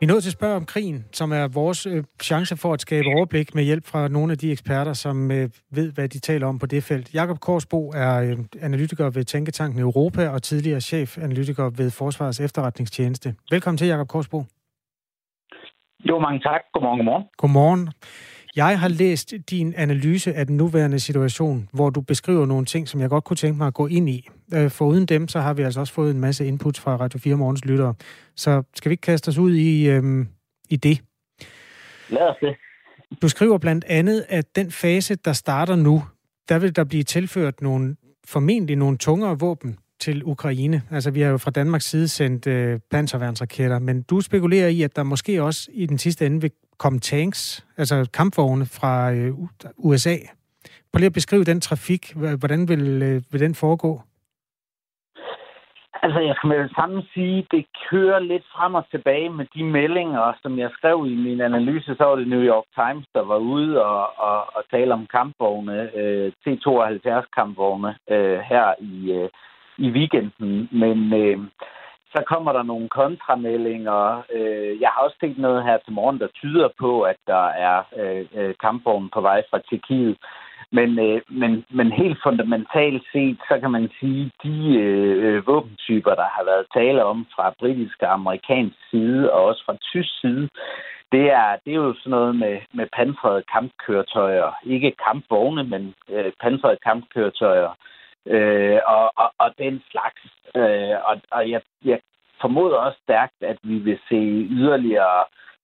Vi er nødt til at spørge om krigen, som er vores chance for at skabe overblik med hjælp fra nogle af de eksperter, som ved, hvad de taler om på det felt. Jakob Korsbo er analytiker ved Tænketanken Europa og tidligere chefanalytiker ved Forsvarets Efterretningstjeneste. Velkommen til, Jakob Korsbo. Jo, mange tak. Godmorgen. Godmorgen. Jeg har læst din analyse af den nuværende situation, hvor du beskriver nogle ting, som jeg godt kunne tænke mig at gå ind i. Foruden dem, så har vi altså også fået en masse inputs fra Radio 4 Morgens lyttere. Så skal vi ikke kaste os ud i det? Lad os det. Du skriver blandt andet, at den fase, der starter nu, der vil der blive tilført formentlig nogle tungere våben til Ukraine. Altså, vi har jo fra Danmarks side sendt panserværnsraketter, men du spekulerer i, at der måske også i den sidste ende vil komme tanks, altså kampvogne fra USA. Prøv lige at beskrive den trafik. Hvordan vil den foregå? Altså, jeg skal med det samme sige, det kører lidt frem og tilbage med de meldinger, som jeg skrev i min analyse. Så var det New York Times, der var ude og tale om kampvogne, T-72-kampvogne her i weekenden. Men så kommer der nogle kontrameldinger. Jeg har også set noget her til morgen, der tyder på, at der er kampvogne på vej fra Tjekkiet. Men helt fundamentalt set, så kan man sige, de våbentyper, der har været tale om fra britisk og amerikansk side, og også fra tysk side, det er jo sådan noget med pansrede kampkøretøjer. Ikke kampvogne, men pansrede kampkøretøjer. Og den slags. Og jeg formoder også stærkt, at vi vil se yderligere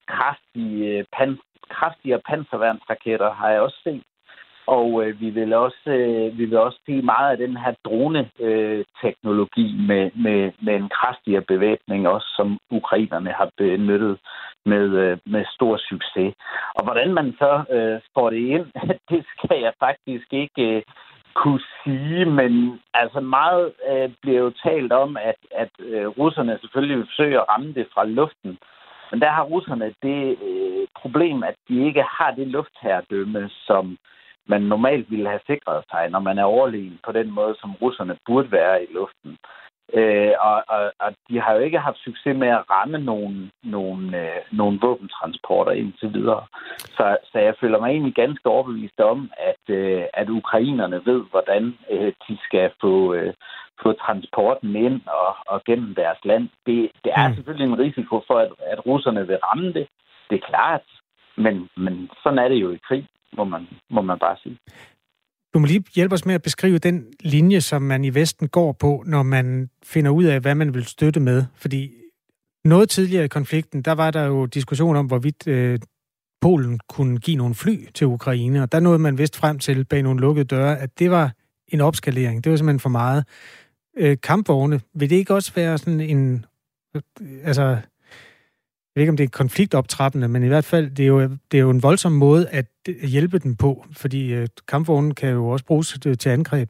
kraftigere panserværnsraketter, har jeg også set. Og vi vil også se meget af den her drone-teknologi med en kraftigere bevæbning, også som ukrainerne har benyttet med stor succes. Og hvordan man så får det ind, det skal jeg faktisk ikke kunne sige, men altså meget bliver jo talt om, at russerne selvfølgelig vil forsøge at ramme det fra luften. Men der har russerne det problem, at de ikke har det luftherredømme, som man normalt ville have sikret sig, når man er overlegen på den måde, som russerne burde være i luften. Og de har jo ikke haft succes med at ramme nogle våbentransporter indtil videre. Så jeg føler mig egentlig ganske overbevist om, at ukrainerne ved, hvordan de skal få transporten ind og gennem deres land. Det er selvfølgelig en risiko for, at russerne vil ramme det. Det er klart, men sådan er det jo i krig, må man bare sige. Du må lige hjælpe os med at beskrive den linje, som man i Vesten går på, når man finder ud af, hvad man vil støtte med. Fordi noget tidligere i konflikten, der var der jo diskussion om, hvorvidt Polen kunne give nogle fly til Ukraine, og der nåede man vist frem til bag nogle lukkede døre, at det var en opskalering. Det var simpelthen for meget. Kampvogne, vil det ikke også være sådan en... Altså, jeg ved ikke, om det er konfliktoptrappende, men i hvert fald, det er jo en voldsom måde at hjælpe den på, fordi kampvognen kan jo også bruges til angreb.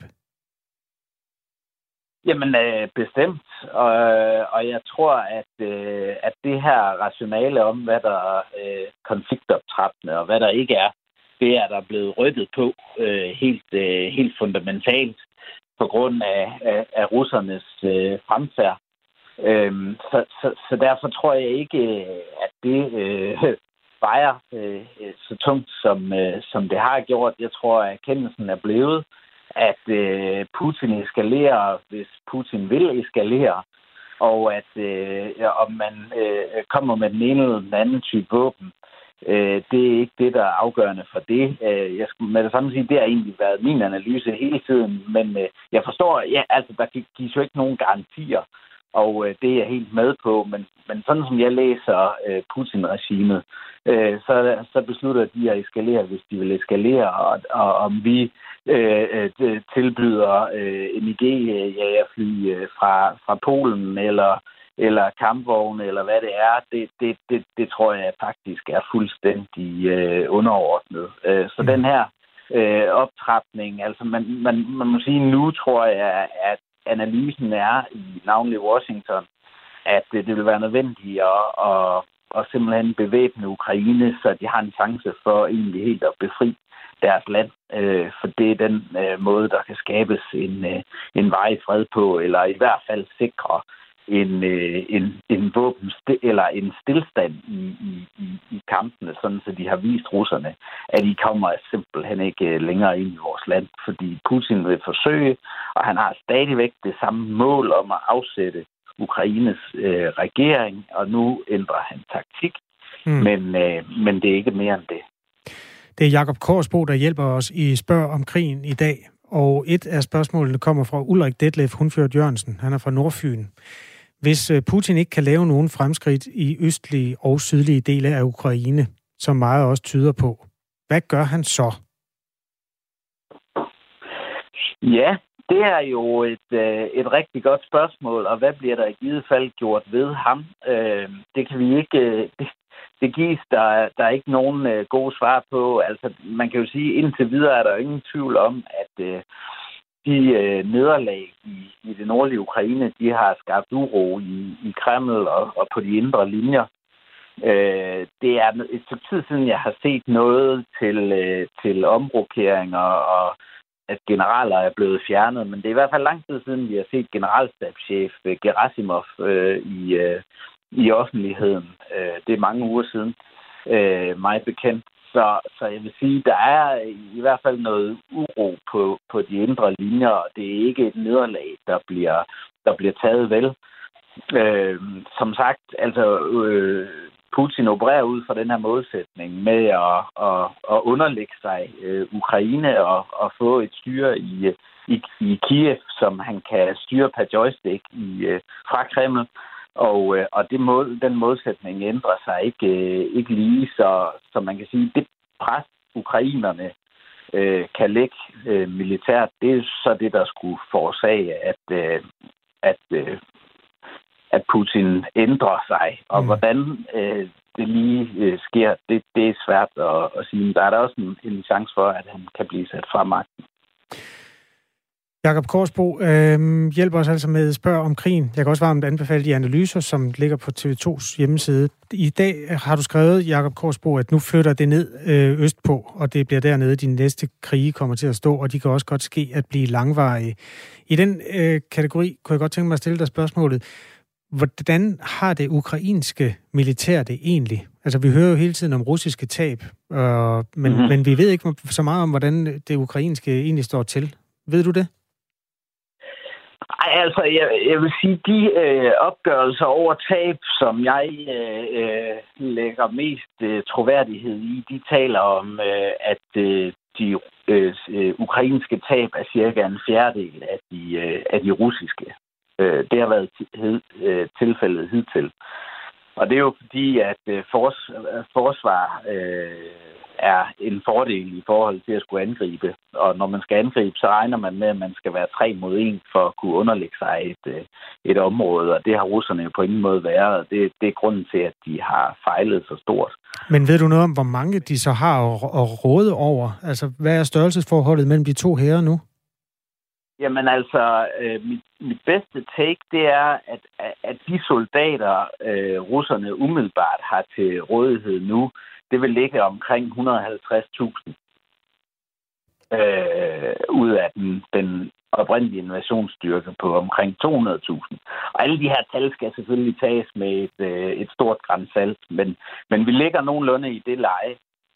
Jamen, bestemt. Og jeg tror, at det her rationale om, hvad der er konfliktoptrappende og hvad der ikke er, det er der blevet rykket på helt fundamentalt på grund af russernes fremfærd. Så derfor tror jeg ikke, at det vejer så tungt, som det har gjort. Jeg tror, at erkendelsen er blevet, at Putin eskalerer, hvis Putin vil eskalere, og at om man kommer med den ene eller den anden type våben, det er ikke det, der er afgørende for det. Jeg skulle med det samme sige, det har egentlig været min analyse hele tiden, men jeg forstår, altså der gives jo ikke nogen garantier. Og det er jeg helt med på, men sådan som jeg læser Putin-regimet, så beslutter de at eskalere, hvis de vil eskalere, og om vi tilbyder MiG-jagerfly fra Polen eller kampvogne, eller hvad det er, det tror jeg faktisk er fuldstændig underordnet. Så den her optrapning, altså man må sige, nu tror jeg, at analysen er i navnlig Washington, at det vil være nødvendigt at simpelthen bevæbne Ukraine, så de har en chance for egentlig helt at befri deres land. For det er den måde, der kan skabes en varig fred på, eller i hvert fald sikre, en eller en stillstand i kampene, sådan så de har vist russerne, at de kommer simpelthen ikke længere ind i vores land, fordi Putin vil forsøge, og han har stadigvæk det samme mål om at afsætte Ukraines regering, og nu ændrer han taktik, men det er ikke mere end det. Det er Jakob Korsbo, der hjælper os i Spørg om krigen i dag, og et af spørgsmålene kommer fra Ulrik Detlef Hundfjord Jørgensen. Han er fra Nordfyn. Hvis Putin ikke kan lave nogen fremskridt i østlige og sydlige dele af Ukraine, som meget også tyder på, hvad gør han så? Ja, det er jo et rigtig godt spørgsmål, og hvad bliver der i givet fald gjort ved ham? Det kan vi ikke... Det gives der er ikke nogen gode svar på. Altså, man kan jo sige, indtil videre er der jo ingen tvivl om, at de nederlag i det nordlige Ukraine, de har skabt uro i Kreml og på de indre linjer. Det er et stykke tid siden, jeg har set noget til omrokeringer og at generaler er blevet fjernet, men det er i hvert fald lang tid siden, vi har set generalstabschef Gerasimov i offentligheden. Det er mange uger siden, mig bekendt. Så jeg vil sige, der er i hvert fald noget uro på de indre linjer, og det er ikke et nederlag, der bliver taget vel. Som sagt, altså Putin opererer ud fra den her målsætning med at underlægge sig Ukraine og få et styre i Kiev, som han kan styre per joystick fra Kreml. Og den målsætning ændrer sig ikke lige, så man kan sige, det pres, ukrainerne kan lægge militært, det er så det, der skulle forårsage, at Putin ændrer sig. Og hvordan det lige sker, det er svært at sige. Der er der også en chance for, at han kan blive sat fra magten. Jakob Korsbo hjælper os altså med Spørg om krigen. Jeg kan også varmt anbefale de analyser, som ligger på TV2's hjemmeside. I dag har du skrevet, Jakob Korsbo, at nu flytter det ned østpå, og det bliver dernede, de næste krige kommer til at stå, og de kan også godt ske at blive langvarige. I den kategori kunne jeg godt tænke mig at stille dig spørgsmålet. Hvordan har det ukrainske militær det egentlig? Altså, vi hører jo hele tiden om russiske tab, men vi ved ikke så meget om, hvordan det ukrainske egentlig står til. Ved du det? Altså, jeg vil sige, de opgørelser over tab, som jeg lægger mest troværdighed i, de taler om, at de ukrainske tab er cirka en fjerdedel af de russiske. Det har været tilfældet hidtil. Og det er jo fordi, at forsvar er en fordel i forhold til at skulle angribe. Og når man skal angribe, så regner man med, at man skal være 3 mod 1 for at kunne underlægge sig et område. Og det har russerne jo på ingen måde været. Det er grunden til, at de har fejlet så stort. Men ved du noget om, hvor mange de så har at råde over? Altså, hvad er størrelsesforholdet mellem de to hære nu? Jamen altså, mit bedste take, det er, at de soldater, russerne umiddelbart har til rådighed nu, det vil ligge omkring 150.000 ud af den oprindelige invasionsstyrke på omkring 200.000. Og alle de her tal skal selvfølgelig tages med et stort gran salt, men vi ligger nogenlunde i det leje.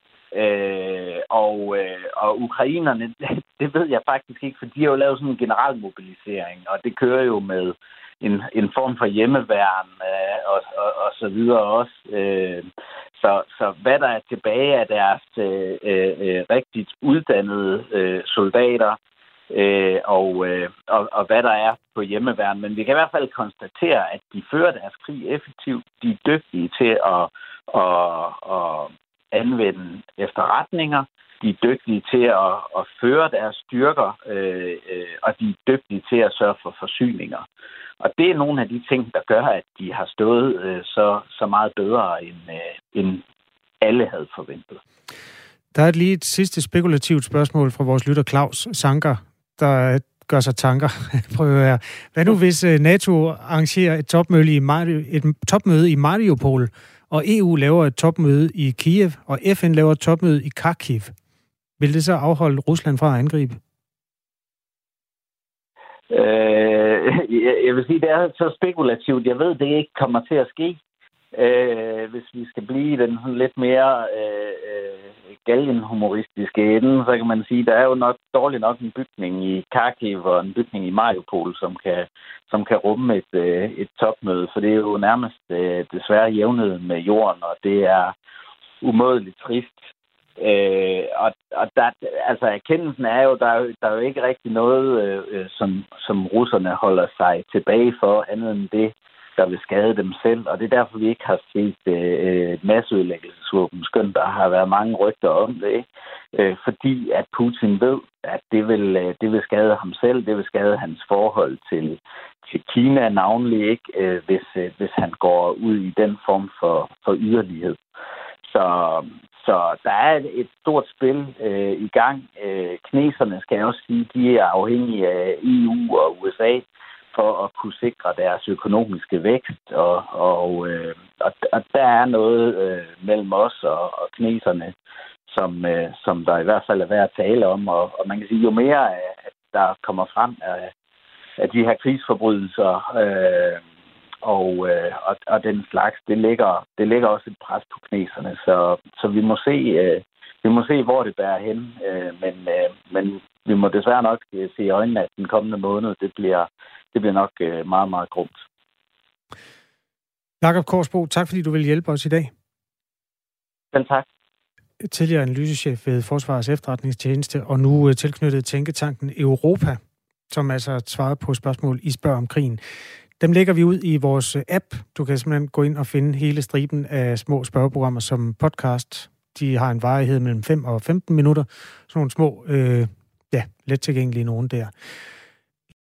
Og ukrainerne, det ved jeg faktisk ikke, for de har jo lavet sådan en generalmobilisering, og det kører jo med en form for hjemmeværn og så videre også. Så hvad der er tilbage af deres rigtigt uddannede soldater, og hvad der er på hjemmeværn. Men vi kan i hvert fald konstatere, at de fører deres krig effektivt. De er dygtige til at anvende efterretninger. De er dygtige til at føre deres styrker, og de er dygtige til at sørge for forsyninger. Og det er nogle af de ting, der gør, at de har stået så meget bedre, end alle havde forventet. Der er lige et sidste spekulativt spørgsmål fra vores lytter Claus Sanker, der gør sig tanker. Prøv at høre. Hvad nu, hvis NATO arrangerer et topmøde i Mariupol, og EU laver et topmøde i Kiev, og FN laver et topmøde i Kharkiv? Vil det så afholde Rusland fra at angribe? jeg vil sige, det er så spekulativt. Jeg ved, det ikke kommer til at ske. Hvis vi skal blive i den sådan lidt mere galgenhumoristiske ende, så kan man sige, der er jo nok dårligt nok en bygning i Kharkiv og en bygning i Mariupol, som kan rumme et topmøde, for det er jo nærmest desværre jævnet med jorden, og det er umådeligt trist. Og der, altså erkendelsen er jo, der er jo ikke rigtig noget, som russerne holder sig tilbage for, andet end det, der vil skade dem selv, og det er derfor, vi ikke har set masseødelæggelsesvåben, skønt der har været mange rygter om det, ikke? Fordi at Putin ved, at det vil skade ham selv, det vil skade hans forhold til Kina navnlig, ikke? Hvis han går ud i den form for yderlighed. Så der er et stort spil i gang. Kineserne, skal jeg også sige, de er afhængige af EU og USA for at kunne sikre deres økonomiske vækst, og der er noget mellem os og kineserne, som der i hvert fald er værd at tale om, og man kan sige, jo mere at der kommer frem af de her krigsforbrydelser og den slags, det lægger også et pres på kineserne, så vi må se, hvor det bærer hen, men vi må desværre nok se i øjnene, at den kommende måned, det bliver nok meget, meget grumt. Jakob Korsbo, tak fordi du vil hjælpe os i dag. Selv tak. Tidligere analysechef ved Forsvarets Efterretningstjeneste, og nu tilknyttet tænketanken Europa, som altså svarede på spørgsmål I spørger om krigen. Dem lægger vi ud i vores app. Du kan simpelthen gå ind og finde hele striben af små spørgeprogrammer som podcast. De har en varighed mellem 5 og 15 minutter. Sådan nogle små, let tilgængelige nogen der.